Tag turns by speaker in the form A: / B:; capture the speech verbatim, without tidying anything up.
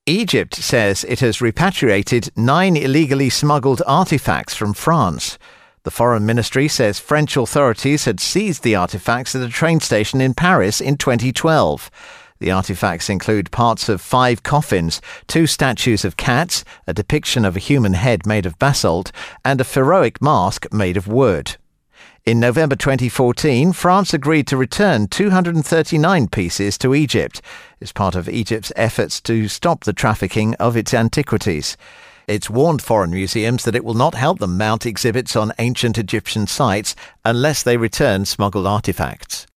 A: Egypt says it has repatriated nine illegally smuggled artifacts from France. The Foreign Ministry says French authorities had seized the artifacts at a train station in Paris in twenty twelve. The artifacts include parts of five coffins, two statues of cats, a depiction of a human head made of basalt, and a pharaohic mask made of wood. In November twenty fourteen, France agreed to return two hundred thirty-nine pieces to Egypt as part of Egypt's efforts to stop the trafficking of its antiquities. It's warned foreign museums that it will not help them mount exhibits on ancient Egyptian sites unless they return smuggled artifacts.